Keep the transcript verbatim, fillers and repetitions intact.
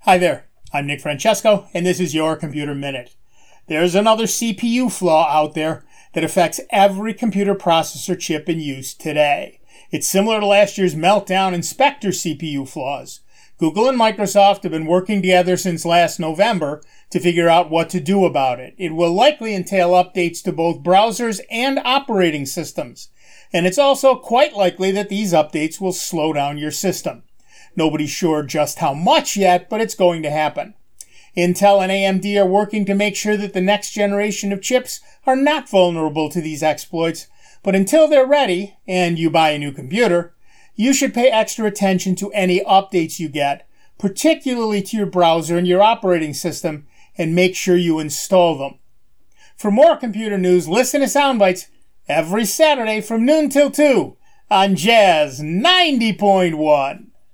Hi there, I'm Nick Francesco, and this is your Computer Minute. There's another C P U flaw out there that affects every computer processor chip in use today. It's similar to last year's Meltdown and Spectre C P U flaws. Google and Microsoft have been working together since last November to figure out what to do about it. It will likely entail updates to both browsers and operating systems. And it's also quite likely that these updates will slow down your system. Nobody's sure just how much yet, but it's going to happen. Intel and A M D are working to make sure that the next generation of chips are not vulnerable to these exploits, but until they're ready, and you buy a new computer, you should pay extra attention to any updates you get, particularly to your browser and your operating system, and make sure you install them. For more computer news, listen to Soundbites every Saturday from noon till two on Jazz ninety point one.